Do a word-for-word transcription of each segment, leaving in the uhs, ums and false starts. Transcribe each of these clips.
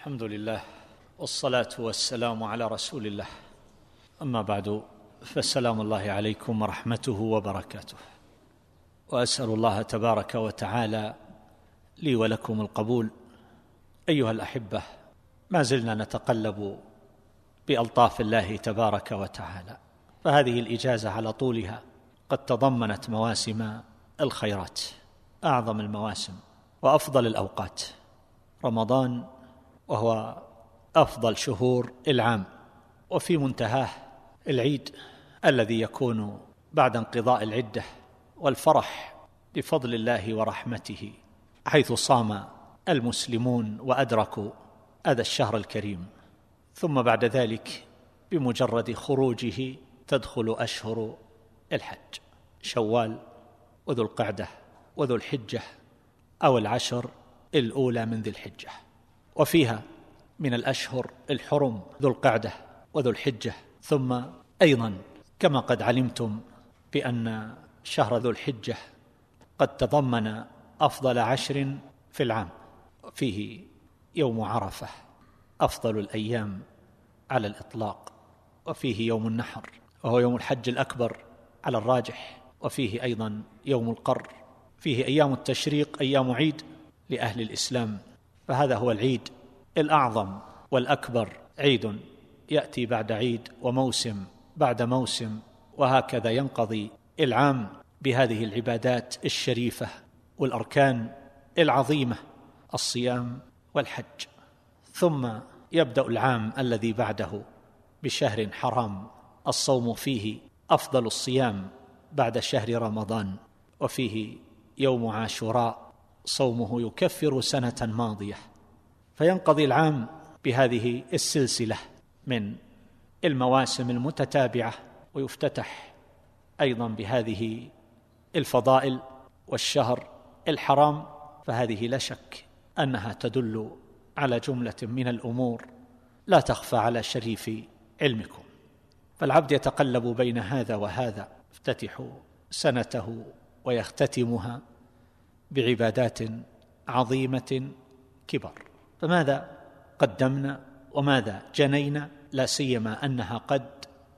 الحمد لله والصلاة والسلام على رسول الله، أما بعد، فالسلام الله عليكم ورحمته وبركاته، وأسأل الله تبارك وتعالى لي ولكم القبول. أيها الأحبة، ما زلنا نتقلب بألطاف الله تبارك وتعالى، فهذه الإجازة على طولها قد تضمنت مواسم الخيرات، أعظم المواسم وأفضل الأوقات، رمضان وهو أفضل شهور العام، وفي منتهاه العيد الذي يكون بعد انقضاء العدة، والفرح بفضل الله ورحمته حيث صام المسلمون وأدركوا هذا الشهر الكريم. ثم بعد ذلك بمجرد خروجه تدخل أشهر الحج، شوال وذو القعدة وذو الحجة، أو العشر الأولى من ذي الحجة، وفيها من الأشهر الحرم ذو القعدة وذو الحجة. ثم أيضا كما قد علمتم بأن شهر ذو الحجة قد تضمن أفضل عشر في العام، فيه يوم عرفة أفضل الأيام على الإطلاق، وفيه يوم النحر وهو يوم الحج الأكبر على الراجح، وفيه أيضا يوم القر، فيه أيام التشريق أيام عيد لأهل الإسلام، فهذا هو العيد الأعظم والأكبر، عيد يأتي بعد عيد وموسم بعد موسم، وهكذا ينقضي العام بهذه العبادات الشريفة والأركان العظيمة، الصيام والحج. ثم يبدأ العام الذي بعده بشهر حرام الصوم فيه أفضل الصيام بعد شهر رمضان، وفيه يوم عاشوراء صومه يكفر سنة ماضية، فينقضي العام بهذه السلسلة من المواسم المتتابعة، ويفتتح أيضا بهذه الفضائل والشهر الحرام، فهذه لا شك أنها تدل على جملة من الأمور لا تخفى على شريف علمكم. فالعبد يتقلب بين هذا وهذا، يفتتح سنته ويختتمها بعبادات عظيمة كبر. فماذا قدمنا وماذا جنينا، لا سيما أنها قد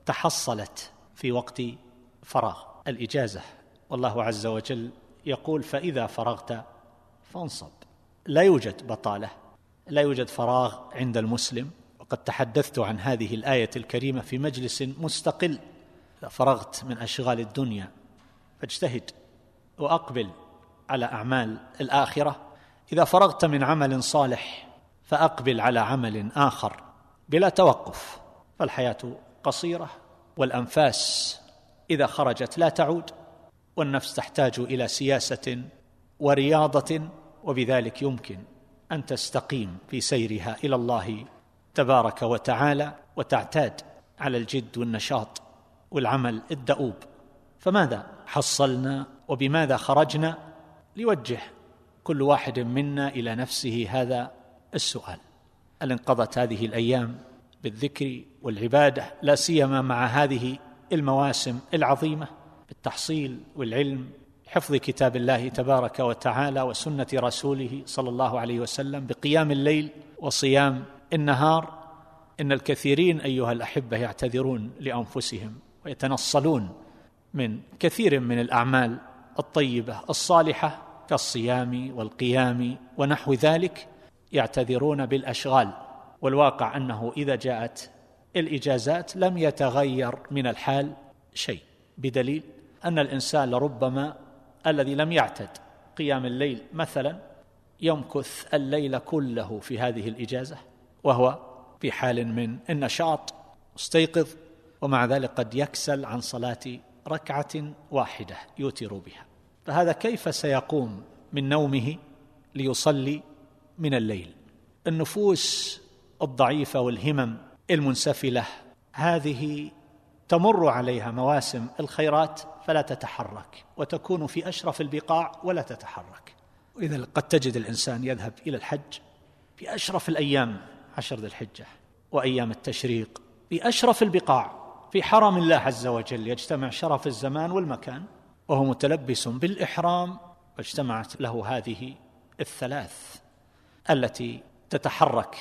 تحصلت في وقت فراغ الإجازة، والله عز وجل يقول: فإذا فرغت فانصب. لا يوجد بطالة، لا يوجد فراغ عند المسلم، وقد تحدثت عن هذه الآية الكريمة في مجلس مستقل. إذا فرغت من أشغال الدنيا فاجتهد وأقبل على أعمال الآخرة، إذا فرغت من عمل صالح فأقبل على عمل آخر بلا توقف، فالحياة قصيرة، والأنفاس إذا خرجت لا تعود، والنفس تحتاج إلى سياسة ورياضة، وبذلك يمكن أن تستقيم في سيرها إلى الله تبارك وتعالى، وتعتاد على الجد والنشاط والعمل الدؤوب. فماذا حصلنا وبماذا خرجنا؟ ليوجه كل واحد منا إلى نفسه هذا السؤال: هل انقضت هذه الأيام بالذكر والعبادة، لا سيما مع هذه المواسم العظيمة، بالتحصيل والعلم، حفظ كتاب الله تبارك وتعالى وسنة رسوله صلى الله عليه وسلم، بقيام الليل وصيام النهار؟ إن الكثيرين أيها الأحبة يعتذرون لأنفسهم ويتنصلون من كثير من الأعمال الطيبة الصالحة كالصيام والقيام ونحو ذلك، يعتذرون بالأشغال، والواقع أنه إذا جاءت الإجازات لم يتغير من الحال شيء، بدليل أن الإنسان لربما الذي لم يعتد قيام الليل مثلا يمكث الليل كله في هذه الإجازة وهو في حال من النشاط مستيقظ، ومع ذلك قد يكسل عن صلاة ركعة واحدة يوتر بها، فهذا كيف سيقوم من نومه ليصلي من الليل؟ النفوس الضعيفة والهمم المنسفلة هذه تمر عليها مواسم الخيرات فلا تتحرك، وتكون في أشرف البقاع ولا تتحرك. وإذا قد تجد الإنسان يذهب إلى الحج في أشرف الأيام، عشر ذي الحجة وأيام التشريق، في أشرف البقاع في حرم الله عز وجل، يجتمع شرف الزمان والمكان، وهو متلبس بالإحرام، واجتمعت له هذه الثلاث التي تتحرك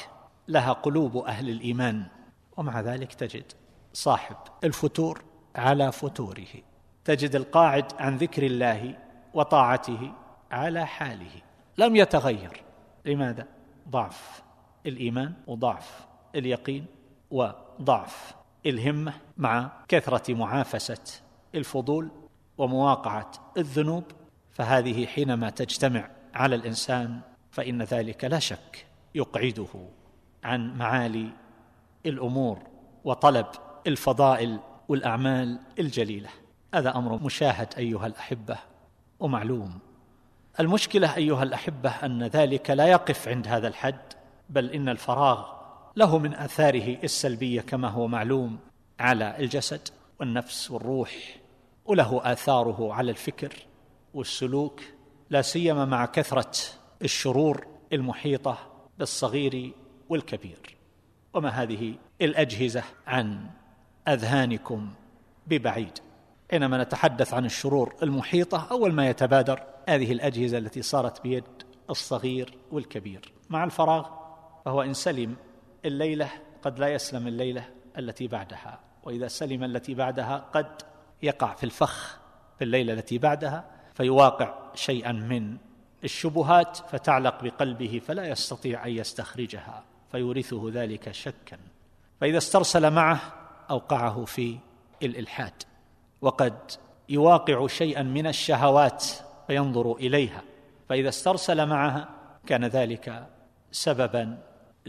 لها قلوب أهل الإيمان، ومع ذلك تجد صاحب الفتور على فتوره، تجد القاعد عن ذكر الله وطاعته على حاله لم يتغير. لماذا؟ ضعف الإيمان وضعف اليقين وضعف الهمة، مع كثرة معافسة الفضول ومواقعة الذنوب. فهذه حينما تجتمع على الإنسان فإن ذلك لا شك يقعده عن معالي الأمور وطلب الفضائل والأعمال الجليلة. هذا أمر مشاهد أيها الأحبة ومعلوم. المشكلة أيها الأحبة أن ذلك لا يقف عند هذا الحد، بل إن الفراغ له من آثاره السلبية كما هو معلوم على الجسد والنفس والروح، وله آثاره على الفكر والسلوك، لا سيما مع كثرة الشرور المحيطة بالصغير والكبير. وما هذه الأجهزة عن أذهانكم ببعيد. حينما نتحدث عن الشرور المحيطة أول ما يتبادر هذه الأجهزة التي صارت بيد الصغير والكبير. مع الفراغ فهو إن سلم الليلة قد لا يسلم الليلة التي بعدها، وإذا سلم التي بعدها قد يقع في الفخ في الليلة التي بعدها، فيواقع شيئا من الشبهات فتعلق بقلبه فلا يستطيع أن يستخرجها، فيورثه ذلك شكا، فإذا استرسل معه أوقعه في الإلحاد، وقد يواقع شيئا من الشهوات فينظر إليها، فإذا استرسل معها كان ذلك سببا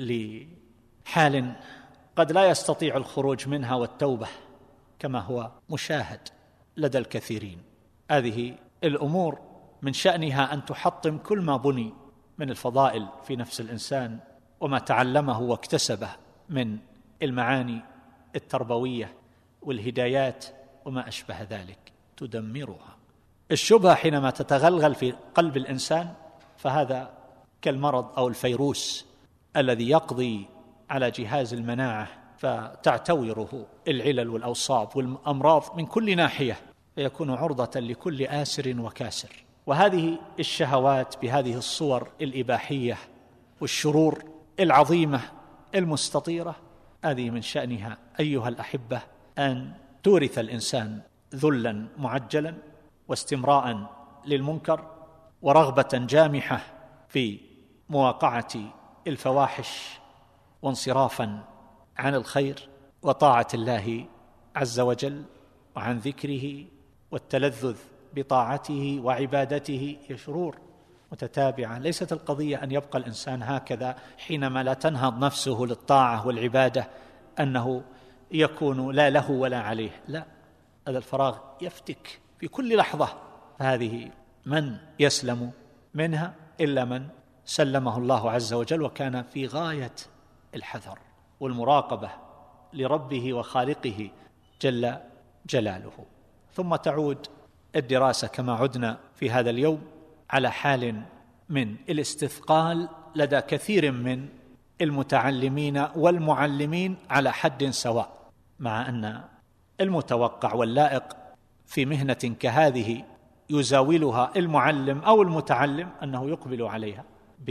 لحال قد لا يستطيع الخروج منها والتوبة كما هو مشاهد لدى الكثيرين. هذه الأمور من شأنها أن تحطم كل ما بني من الفضائل في نفس الإنسان وما تعلمه واكتسبه من المعاني التربوية والهدايات وما أشبه ذلك، تدمرها. الشبهة حينما تتغلغل في قلب الإنسان فهذا كالمرض أو الفيروس الذي يقضي على جهاز المناعة، فتعتوره العلل والأوصاب والأمراض من كل ناحية، فيكون عرضة لكل آسر وكاسر. وهذه الشهوات بهذه الصور الإباحية والشرور العظيمة المستطيرة، هذه من شأنها أيها الأحبة أن تورث الإنسان ذلا معجلا واستمراء للمنكر ورغبة جامحة في مواقعة الفواحش وانصرافا عن الخير وطاعة الله عز وجل وعن ذكره والتلذذ بطاعته وعبادته. هي شرور متتابعة. ليست القضية أن يبقى الإنسان هكذا حينما لا تنهض نفسه للطاعة والعبادة أنه يكون لا له ولا عليه، لا، هذا الفراغ يفتك في كل لحظة. هذه من يسلم منها إلا من سلمه الله عز وجل وكان في غاية الحذر والمراقبة لربه وخالقه جل جلاله. ثم تعود الدراسة كما عدنا في هذا اليوم على حال من الاستثقال لدى كثير من المتعلمين والمعلمين على حد سواء، مع أن المتوقع واللائق في مهنة كهذه يزاولها المعلم أو المتعلم أنه يقبل عليها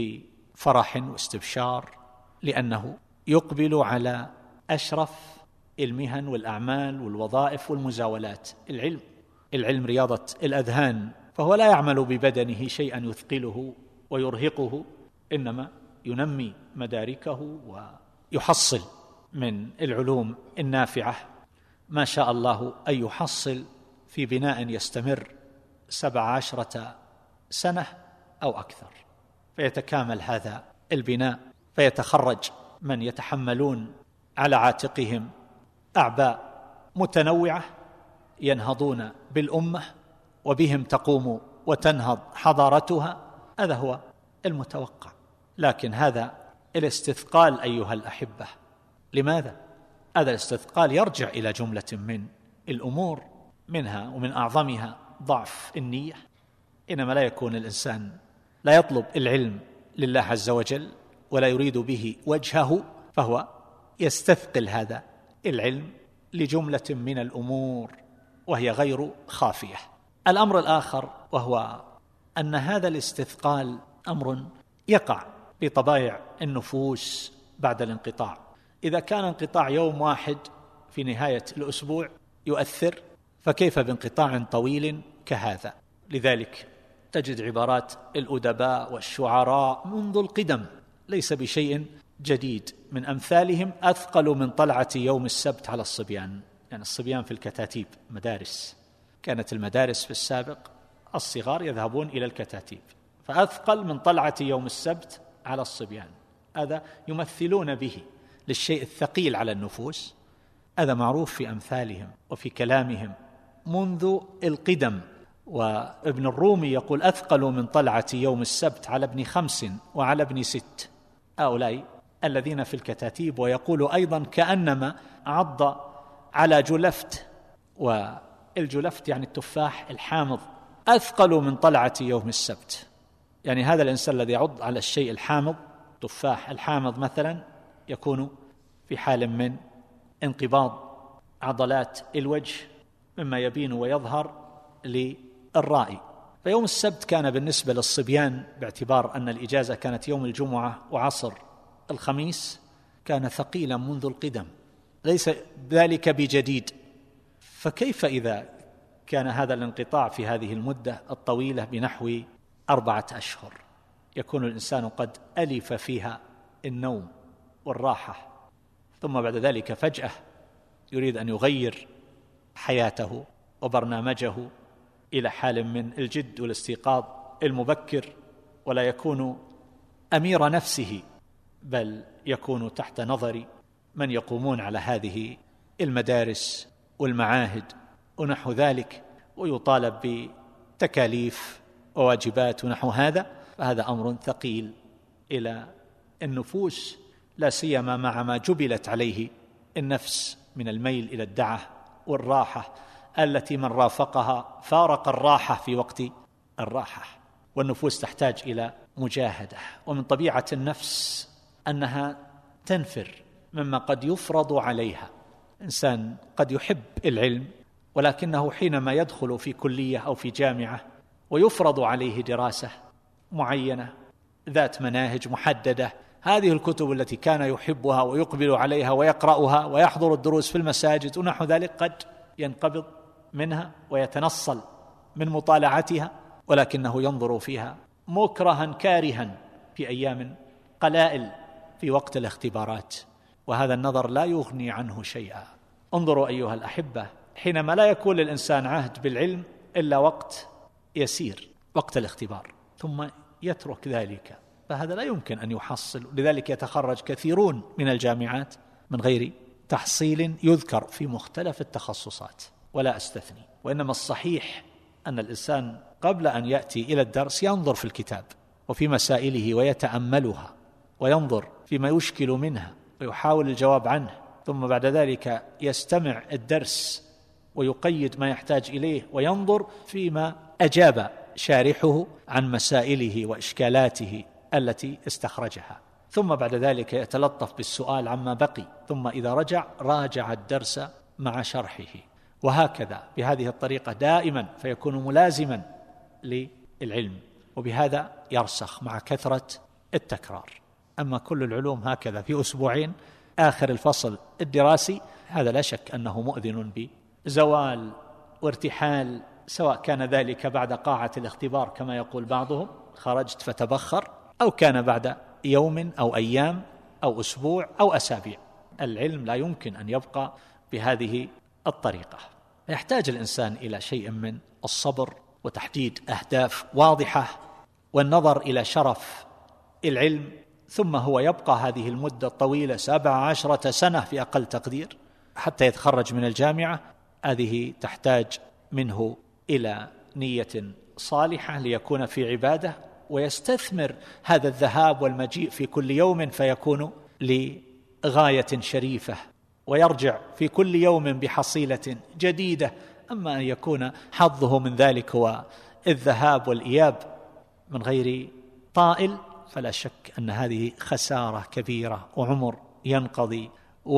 بفرح واستبشار، لأنه يقبل على أشرف المهن والأعمال والوظائف والمزاولات. العلم العلم رياضة الأذهان، فهو لا يعمل ببدنه شيئا يثقله ويرهقه، إنما ينمي مداركه ويحصل من العلوم النافعة ما شاء الله أن يحصل في بناء يستمر سبع عشرة سنة أو أكثر، فيتكامل هذا البناء، فيتخرج من يتحملون على عاتقهم أعباء متنوعة ينهضون بالأمة وبهم تقوم وتنهض حضارتها. هذا هو المتوقع. لكن هذا الاستثقال أيها الأحبة، لماذا؟ هذا الاستثقال يرجع إلى جملة من الأمور، منها ومن أعظمها ضعف النية. إنما لا يكون الإنسان لا يطلب العلم لله عز وجل ولا يريد به وجهه، فهو يستثقل هذا العلم لجملة من الأمور وهي غير خافية. الأمر الآخر وهو أن هذا الاستثقال أمر يقع بطبائع النفوس بعد الانقطاع. إذا كان انقطاع يوم واحد في نهاية الأسبوع يؤثر، فكيف بانقطاع طويل كهذا؟ لذلك تجد عبارات الأدباء والشعراء منذ القدم ليس بشيء جديد، من أمثالهم: أثقل من طلعة يوم السبت على الصبيان. يعني الصبيان في الكتاتيب مدارس، كانت المدارس في السابق الصغار يذهبون إلى الكتاتيب، فأثقل من طلعة يوم السبت على الصبيان، هذا يمثلون به للشيء الثقيل على النفوس. هذا معروف في أمثالهم وفي كلامهم منذ القدم. وابن الرومي يقول: أثقل من طلعة يوم السبت على ابن خمس وعلى ابن ست. هؤلاء الذين في الكتاتيب. ويقول أيضا: كأنما عض على جلفت، والجلفت يعني التفاح الحامض، أثقل من طلعة يوم السبت. يعني هذا الإنسان الذي يعض على الشيء الحامض، تفاح الحامض مثلا، يكون في حال من انقباض عضلات الوجه مما يبين ويظهر للرائي. فيوم السبت كان بالنسبة للصبيان، باعتبار أن الإجازة كانت يوم الجمعة وعصر الخميس، كان ثقيلا منذ القدم، ليس ذلك بجديد. فكيف إذا كان هذا الانقطاع في هذه المدة الطويلة بنحو أربعة أشهر، يكون الإنسان قد ألف فيها النوم والراحة، ثم بعد ذلك فجأة يريد أن يغير حياته وبرنامجه إلى حال من الجد والاستيقاظ المبكر، ولا يكون أمير نفسه، بل يكون تحت نظر من يقومون على هذه المدارس والمعاهد ونحو ذلك، ويطالب بتكاليف وواجبات ونحو هذا. فهذا أمر ثقيل إلى النفوس، لا سيما مع ما جبلت عليه النفس من الميل إلى الدعة والراحة، التي من رافقها فارق الراحة في وقت الراحة. والنفوس تحتاج إلى مجاهدة، ومن طبيعة النفس أنها تنفر مما قد يفرض عليها. إنسان قد يحب العلم، ولكنه حينما يدخل في كلية أو في جامعة ويفرض عليه دراسة معينة ذات مناهج محددة، هذه الكتب التي كان يحبها ويقبل عليها ويقرأها ويحضر الدروس في المساجد ونحو ذلك، قد ينقبض منها ويتنصل من مطالعتها، ولكنه ينظر فيها مكرها كارها في أيام قلائل في وقت الاختبارات، وهذا النظر لا يغني عنه شيئا. انظروا أيها الأحبة، حينما لا يكون للإنسان عهد بالعلم إلا وقت يسير، وقت الاختبار، ثم يترك ذلك، فهذا لا يمكن أن يحصل. لذلك يتخرج كثيرون من الجامعات من غير تحصيل يذكر في مختلف التخصصات ولا أستثني. وإنما الصحيح أن الإنسان قبل أن يأتي إلى الدرس ينظر في الكتاب وفي مسائله ويتأملها، وينظر فيما يشكل منها ويحاول الجواب عنه، ثم بعد ذلك يستمع الدرس ويقيد ما يحتاج إليه، وينظر فيما أجاب شارحه عن مسائله وإشكالاته التي استخرجها، ثم بعد ذلك يتلطف بالسؤال عما بقي، ثم إذا رجع راجع الدرس مع شرحه، وهكذا بهذه الطريقة دائما، فيكون ملازما للعلم، وبهذا يرسخ مع كثرة التكرار. أما كل العلوم هكذا في أسبوعين آخر الفصل الدراسي، هذا لا شك أنه مؤذن بزوال وارتحال، سواء كان ذلك بعد قاعة الاختبار كما يقول بعضهم خرجت فتبخر، أو كان بعد يوم أو أيام أو أسبوع أو أسابيع. العلم لا يمكن أن يبقى بهذه الطريقة، يحتاج الإنسان إلى شيء من الصبر وتحديد أهداف واضحة والنظر إلى شرف العلم، ثم هو يبقى هذه المدة الطويلة سبع عشرة سنة في أقل تقدير حتى يتخرج من الجامعة. هذه تحتاج منه إلى نية صالحة ليكون في عبادة، ويستثمر هذا الذهاب والمجيء في كل يوم فيكون لغاية شريفة، ويرجع في كل يوم بحصيلة جديدة. أما أن يكون حظه من ذلك هو الذهاب والإياب من غير طائل، فلا شك أن هذه خسارة كبيرة، وعمر ينقضي،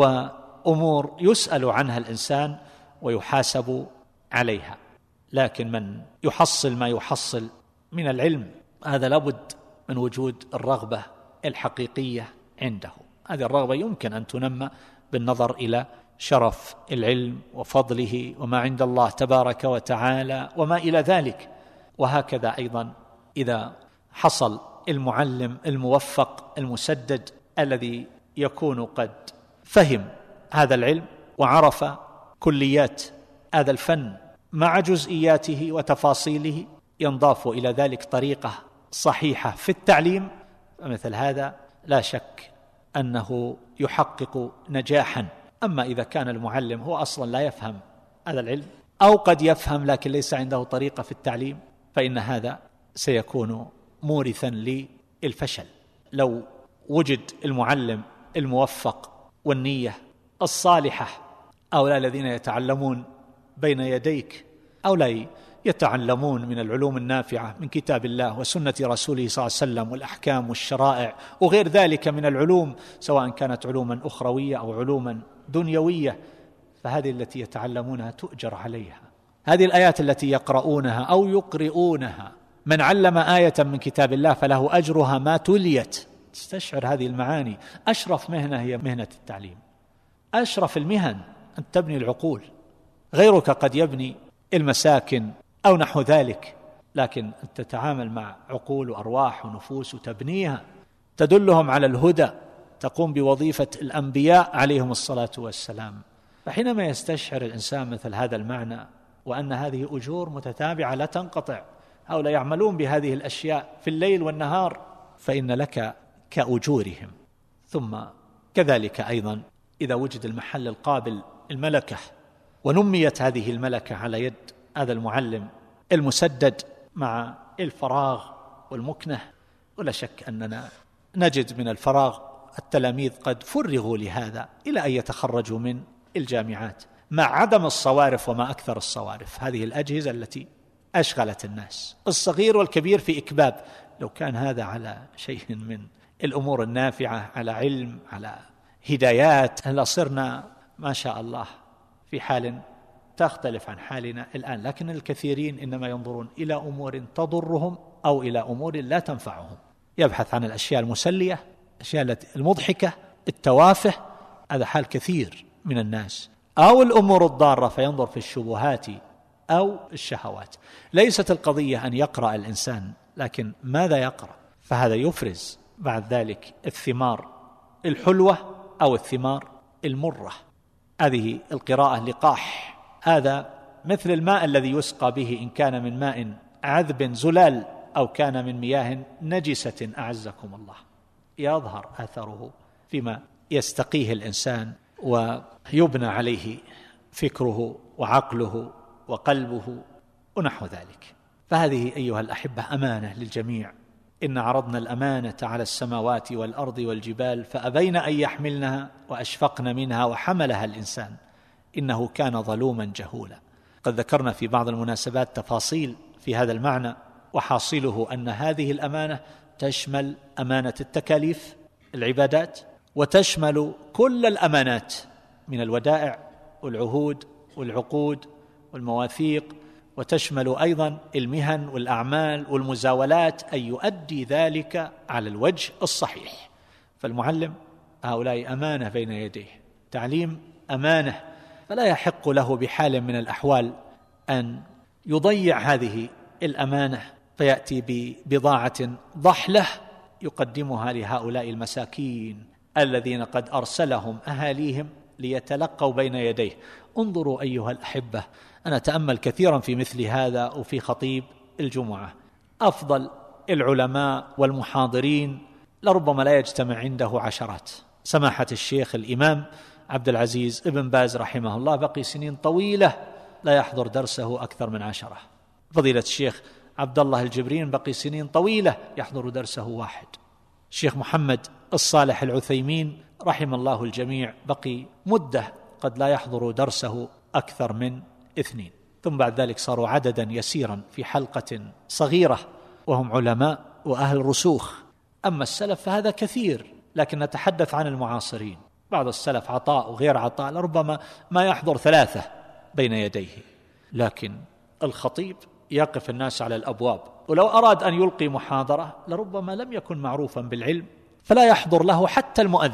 وأمور يسأل عنها الإنسان ويحاسب عليها. لكن من يحصل ما يحصل من العلم، هذا لابد من وجود الرغبة الحقيقية عنده. هذه الرغبة يمكن أن تنمى بالنظر إلى شرف العلم وفضله وما عند الله تبارك وتعالى وما إلى ذلك. وهكذا أيضا إذا حصل المعلم الموفق المسدد الذي يكون قد فهم هذا العلم وعرف كليات هذا الفن مع جزئياته وتفاصيله، ينضاف إلى ذلك طريقة صحيحة في التعليم، فمثل هذا لا شك أنه يحقق نجاحا. أما إذا كان المعلم هو أصلا لا يفهم هذا العلم أو قد يفهم لكن ليس عنده طريقة في التعليم، فإن هذا سيكون مورثا للفشل. لو وجد المعلم الموفق والنية الصالحة، أولئك الذين يتعلمون بين يديك، أولئك يتعلمون من العلوم النافعة من كتاب الله وسنة رسوله صلى الله عليه وسلم والأحكام والشرائع وغير ذلك من العلوم، سواء كانت علوما أخروية أو علوما دنيوية، فهذه التي يتعلمونها تؤجر عليها. هذه الآيات التي يقرؤونها أو يقرؤونها، من علم آية من كتاب الله فله أجرها ما تليت. تستشعر هذه المعاني. أشرف مهنة هي مهنة التعليم، أشرف المهن أن تبني العقول. غيرك قد يبني المساكن أو نحو ذلك، لكن أن تتعامل مع عقول وأرواح ونفوس وتبنيها، تدلهم على الهدى، تقوم بوظيفة الأنبياء عليهم الصلاة والسلام. فحينما يستشعر الإنسان مثل هذا المعنى وأن هذه أجور متتابعة لا تنقطع، هؤلاء يعملون بهذه الأشياء في الليل والنهار، فإن لك كأجورهم. ثم كذلك أيضا إذا وجد المحل القابل الملكة ونميت هذه الملكة على يد هذا المعلم المسدد مع الفراغ والمكنة، ولا شك أننا نجد من الفراغ التلاميذ قد فرغوا لهذا إلى أن يتخرجوا من الجامعات، مع عدم الصوارف وما أكثر الصوارف. هذه الأجهزة التي أشغلت الناس الصغير والكبير في إكباب. لو كان هذا على شيء من الأمور النافعة، على علم، على هدايات، لصرنا ما شاء الله في حال تختلف عن حالنا الآن. لكن الكثيرين إنما ينظرون إلى أمور تضرهم أو إلى أمور لا تنفعهم، يبحث عن الأشياء المسلية، الأشياء المضحكة، التوافه. هذا حال كثير من الناس، أو الأمور الضارة فينظر في الشبهات أو الشهوات. ليست القضية أن يقرأ الإنسان، لكن ماذا يقرأ، فهذا يفرز بعد ذلك الثمار الحلوة أو الثمار المرة. هذه القراءة لقاح، هذا مثل الماء الذي يسقى به، إن كان من ماء عذب زلال أو كان من مياه نجسة أعزكم الله، يظهر أثره فيما يستقيه الإنسان ويبنى عليه فكره وعقله وقلبه ونحو ذلك. فهذه أيها الأحبة أمانة للجميع. إن عرضنا الأمانة على السماوات والأرض والجبال فأبين أن يحملنها وأشفقن منها وحملها الإنسان إنه كان ظلوما جهولا. قد ذكرنا في بعض المناسبات تفاصيل في هذا المعنى، وحاصله أن هذه الأمانة تشمل أمانة التكاليف العبادات، وتشمل كل الأمانات من الودائع والعهود والعقود والمواثيق، وتشمل أيضا المهن والأعمال والمزاولات، أن يؤدي ذلك على الوجه الصحيح. فالمعلم هؤلاء أمانة بين يديه، تعليم أمانة، فلا يحق له بحال من الأحوال أن يضيع هذه الأمانة فيأتي ببضاعة ضحلة يقدمها لهؤلاء المساكين الذين قد أرسلهم أهاليهم ليتلقوا بين يديه. انظروا أيها الأحبة، أنا أتأمل كثيرا في مثل هذا وفي خطيب الجمعة. أفضل العلماء والمحاضرين لربما لا يجتمع عنده عشرات. سماحة الشيخ الإمام عبد العزيز ابن باز رحمه الله بقي سنين طويلة لا يحضر درسه أكثر من عشرة. فضيلة الشيخ عبد الله الجبرين بقي سنين طويلة يحضر درسه واحد. الشيخ محمد الصالح العثيمين رحم الله الجميع بقي مدة قد لا يحضر درسه أكثر من اثنين. ثم بعد ذلك صاروا عددا يسيرا في حلقة صغيرة وهم علماء وأهل رسوخ. أما السلف فهذا كثير، لكن نتحدث عن المعاصرين. بعض السلف عطاء وغير عطاء لربما ما يحضر ثلاثة بين يديه، لكن الخطيب يقف الناس على الأبواب، ولو أراد أن يلقي محاضرة لربما لم يكن معروفا بالعلم فلا يحضر له حتى المؤذن،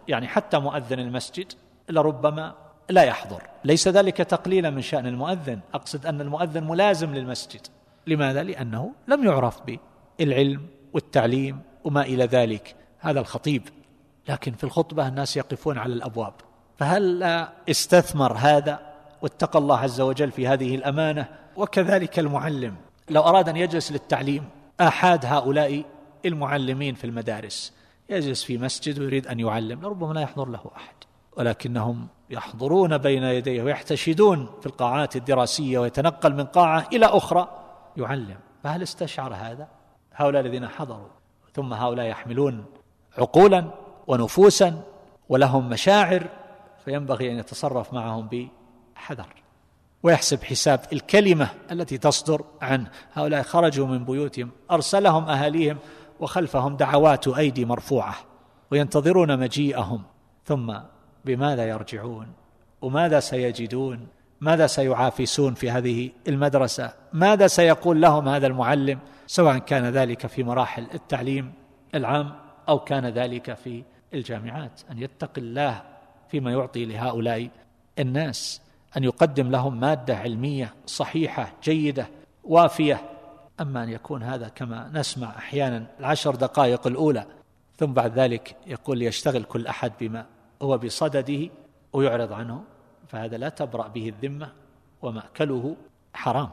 يعني حتى مؤذن المسجد لربما لا يحضر. ليس ذلك تقليلا من شأن المؤذن، أقصد أن المؤذن ملازم للمسجد. لماذا؟ لأنه لم يعرف بالعلم والتعليم وما إلى ذلك، هذا الخطيب. لكن في الخطبة الناس يقفون على الأبواب، فهل لا استثمر هذا واتقى الله عز وجل في هذه الأمانة؟ وكذلك المعلم لو أراد أن يجلس للتعليم، أحد هؤلاء المعلمين في المدارس يجلس في مسجد ويريد أن يعلم، لربما لا يحضر له أحد، ولكنهم يحضرون بين يديه ويحتشدون في القاعات الدراسية ويتنقل من قاعة إلى أخرى يعلم. فهل استشعر هذا هؤلاء الذين حضروا؟ ثم هؤلاء يحملون عقولا ونفوسا ولهم مشاعر، فينبغي أن يتصرف معهم بحذر ويحسب حساب الكلمة التي تصدر عنه. هؤلاء خرجوا من بيوتهم، أرسلهم أهاليهم وخلفهم دعوات أيدي مرفوعة وينتظرون مجيئهم، ثم بماذا يرجعون؟ وماذا سيجدون؟ ماذا سيعافسون في هذه المدرسة؟ ماذا سيقول لهم هذا المعلم، سواء كان ذلك في مراحل التعليم العام أو كان ذلك في الجامعات؟ أن يتقي الله فيما يعطي لهؤلاء الناس، أن يقدم لهم مادة علمية صحيحة جيدة وافية. أما أن يكون هذا كما نسمع أحيانا العشر دقائق الأولى، ثم بعد ذلك يقول يشتغل كل أحد بما هو بصدده ويعرض عنه، فهذا لا تبرأ به الذمة ومأكله حرام.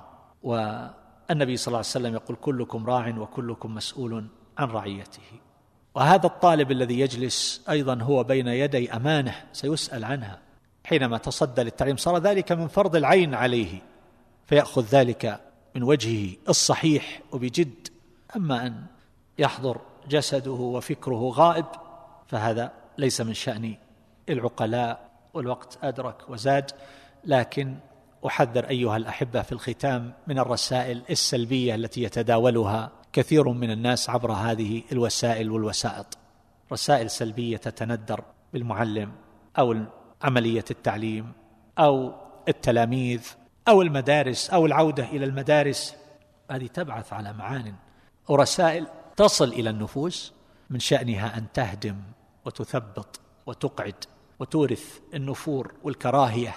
والنبي صلى الله عليه وسلم يقول كلكم راع وكلكم مسؤول عن رعيته. وهذا الطالب الذي يجلس أيضا هو بين يدي أمانة سيسأل عنها. حينما تصدى للتعليم صار ذلك من فرض العين عليه، فيأخذ ذلك من وجهه الصحيح وبجد. أما أن يحضر جسده وفكره غائب فهذا ليس من شأن العقلاء، والوقت أدرك وزاد. لكن أحذر أيها الأحبة في الختام من الرسائل السلبية التي يتداولها كثير من الناس عبر هذه الوسائل والوسائط، رسائل سلبية تتندر بالمعلم أو عملية التعليم أو التلاميذ أو المدارس أو العودة إلى المدارس. هذه تبعث على معان ورسائل تصل إلى النفوس من شأنها أن تهدم وتثبط وتقعد وتورث النفور والكراهية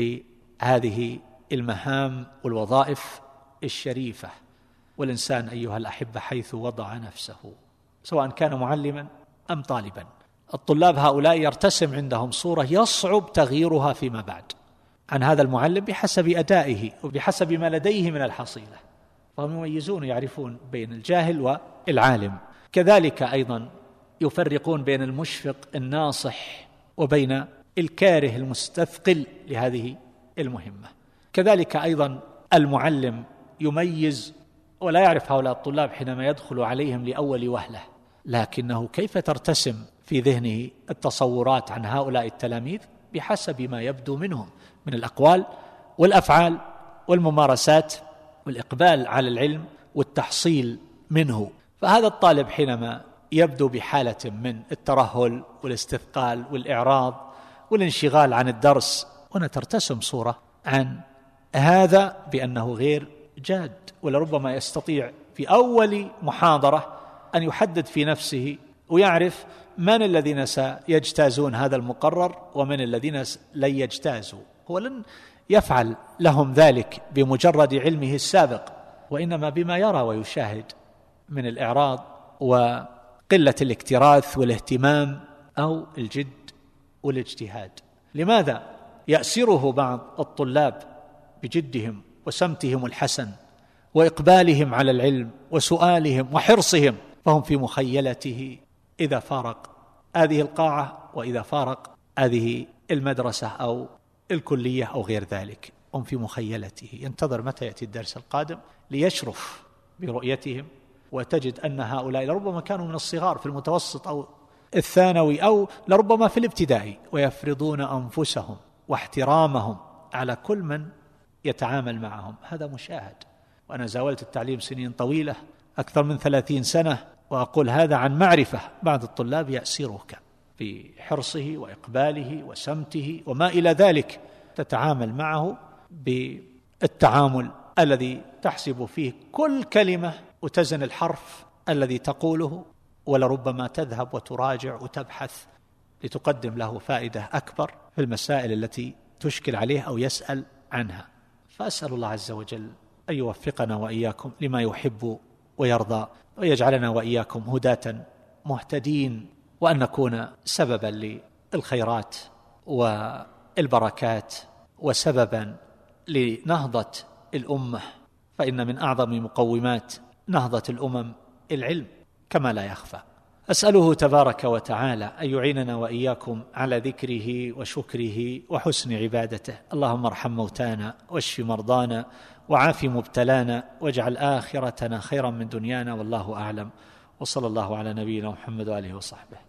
لهذه المهام والوظائف الشريفة. والإنسان أيها الأحبة حيث وضع نفسه، سواء كان معلما أم طالبا، الطلاب هؤلاء يرتسم عندهم صورة يصعب تغييرها فيما بعد عن هذا المعلم بحسب أدائه وبحسب ما لديه من الحصيلة، فهم يميزون يعرفون بين الجاهل والعالم. كذلك أيضا يفرقون بين المشفق الناصح وبين الكاره المستثقل لهذه المهمة. كذلك أيضا المعلم يميز ولا يعرف هؤلاء الطلاب حينما يدخل عليهم لأول وهلة، لكنه كيف ترتسم في ذهنه التصورات عن هؤلاء التلاميذ بحسب ما يبدو منهم من الأقوال والأفعال والممارسات والإقبال على العلم والتحصيل منه. فهذا الطالب حينما يبدو بحالة من الترهل والاستثقال والإعراض والانشغال عن الدرس، هنا ترتسم صورة عن هذا بأنه غير جاد، ولربما يستطيع في أول محاضرة أن يحدد في نفسه ويعرف من الذين سيجتازون هذا المقرر ومن الذين لن يجتازوا. هو لن يفعل لهم ذلك بمجرد علمه السابق، وإنما بما يرى ويشاهد من الإعراض وقلة الاكتراث والاهتمام أو الجد والاجتهاد. لماذا يأسره بعض الطلاب بجدهم وسمتهم الحسن وإقبالهم على العلم وسؤالهم وحرصهم، فهم في مخيلته إذا فارق هذه القاعة وإذا فارق هذه المدرسة أو الكلية أو غير ذلك، هم في مخيلته ينتظر متى يأتي الدرس القادم ليشرف برؤيتهم. وتجد أن هؤلاء لربما كانوا من الصغار في المتوسط أو الثانوي أو لربما في الابتدائي، ويفرضون أنفسهم واحترامهم على كل من يتعامل معهم. هذا مشاهد، وأنا زاولت التعليم سنين طويلة أكثر من ثلاثين سنة، وأقول هذا عن معرفة. بعض الطلاب يأسرك في حرصه وإقباله وسمته وما إلى ذلك، تتعامل معه بالتعامل الذي تحسب فيه كل كلمة وتزن الحرف الذي تقوله، ولربما تذهب وتراجع وتبحث لتقدم له فائدة أكبر في المسائل التي تشكل عليه أو يسأل عنها. فأسأل الله عز وجل أن يوفقنا وإياكم لما يحب ويرضى، ويجعلنا وإياكم هداة مهتدين، وأن نكون سببا للخيرات والبركات وسببا لنهضة الأمة، فإن من أعظم مقومات نهضة الأمم العلم كما لا يخفى. أسأله تبارك وتعالى أن يعيننا وإياكم على ذكره وشكره وحسن عبادته. اللهم ارحم موتانا واشف مرضانا وعاف مبتلانا واجعل آخرتنا خيرا من دنيانا، والله أعلم، وصلى الله على نبينا محمد وآله وصحبه.